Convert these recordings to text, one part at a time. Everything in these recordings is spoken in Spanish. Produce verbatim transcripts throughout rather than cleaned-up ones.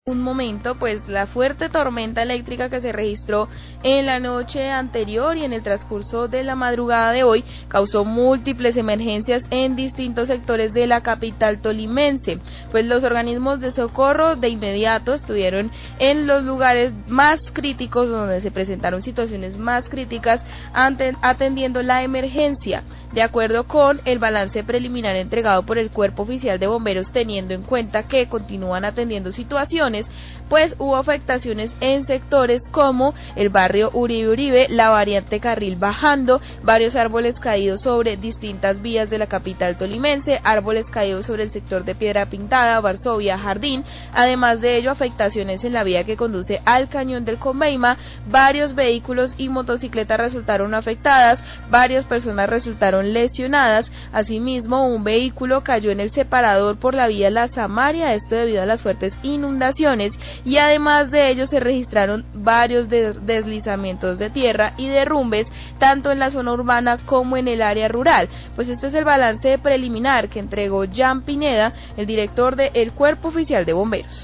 Un momento, pues la fuerte tormenta eléctrica que se registró en la noche anterior y en el transcurso de la madrugada de hoy causó múltiples emergencias en distintos sectores de la capital tolimense, pues los organismos de socorro de inmediato estuvieron en los lugares más críticos donde se presentaron situaciones más críticas ante, atendiendo la emergencia. De acuerdo con el balance preliminar entregado por el Cuerpo Oficial de Bomberos, teniendo en cuenta que continúan atendiendo situaciones, pues hubo afectaciones en sectores como el barrio Uribe Uribe, la variante Carril Bajando, varios árboles caídos sobre distintas vías de la capital tolimense, árboles caídos sobre el sector de Piedra Pintada, Varsovia, Jardín, además de ello afectaciones en la vía que conduce al Cañón del Conveima, varios vehículos y motocicletas resultaron afectadas, varias personas resultaron lesionadas, asimismo un vehículo cayó en el separador por la vía La Samaria, esto debido a las fuertes inundaciones, y además de ello se registraron varios des deslizamientos de tierra y derrumbes tanto en la zona urbana como en el área rural. Pues este es el balance preliminar que entregó Jan Pineda, el director del Cuerpo Oficial de Bomberos.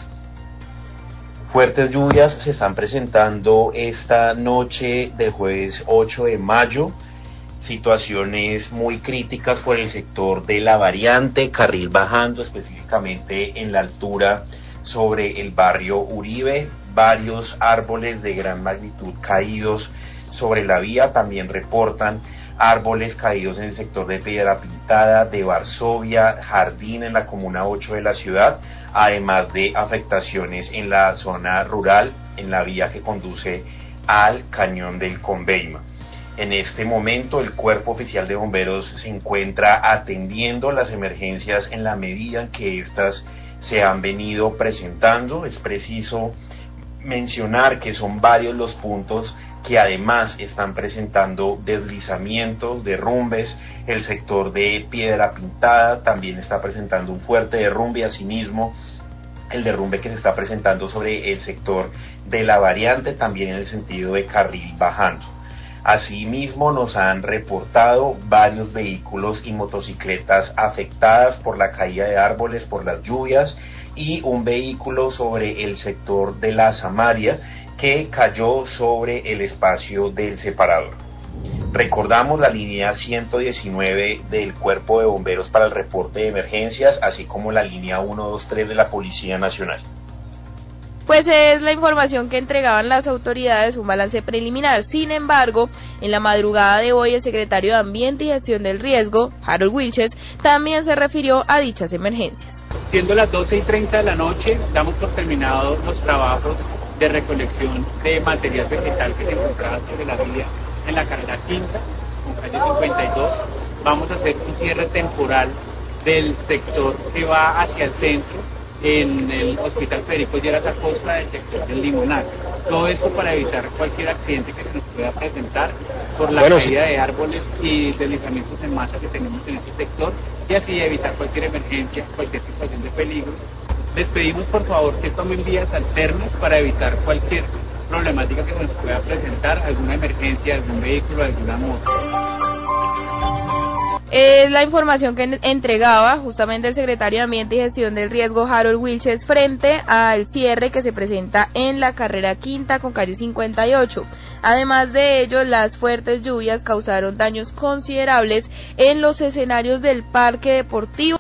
Fuertes lluvias se están presentando esta noche del jueves ocho de mayo, situaciones muy críticas por el sector de la variante Carril Bajando, específicamente en la altura sobre el barrio Uribe, varios árboles de gran magnitud caídos sobre la vía, también reportan árboles caídos en el sector de Piedra Pintada, de Varsovia, Jardín en la comuna ocho de la ciudad, además de afectaciones en la zona rural, en la vía que conduce al Cañón del Conveima. En este momento el Cuerpo Oficial de Bomberos se encuentra atendiendo las emergencias en la medida en que éstas se han venido presentando. Es preciso mencionar que son varios los puntos que además están presentando deslizamientos, derrumbes. El sector de Piedra Pintada también está presentando un fuerte derrumbe, asimismo el derrumbe que se está presentando sobre el sector de la variante, también en el sentido de Carril Bajando. Asimismo, nos han reportado varios vehículos y motocicletas afectadas por la caída de árboles, por las lluvias, y un vehículo sobre el sector de La Samaria que cayó sobre el espacio del separador. Recordamos la línea ciento diecinueve del Cuerpo de Bomberos para el reporte de emergencias, así como la línea ciento veintitrés de la Policía Nacional. Pues es la información que entregaban las autoridades, un balance preliminar. Sin embargo, en la madrugada de hoy, el secretario de Ambiente y Gestión del Riesgo, Harold Wilches, también se refirió a dichas emergencias. Siendo las doce y treinta de la noche, damos por terminados los trabajos de recolección de material vegetal que se encontraba sobre la vía en la carrera quinta, con calle cincuenta y dos. Vamos a hacer un cierre temporal del sector que va hacia el centro, en el Hospital Federico Lleras Acosta del sector del Limonar. Todo esto para evitar cualquier accidente que se nos pueda presentar por la bueno, caída de árboles y deslizamientos en masa que tenemos en este sector, y así evitar cualquier emergencia, cualquier situación de peligro. Les pedimos por favor que tomen vías alternas para evitar cualquier problemática que se nos pueda presentar, alguna emergencia, algún vehículo, alguna moto. Es la información que entregaba justamente el secretario de Ambiente y Gestión del Riesgo, Harold Wilches, frente al cierre que se presenta en la carrera quinta con calle cincuenta y ocho. Además de ello, las fuertes lluvias causaron daños considerables en los escenarios del parque deportivo.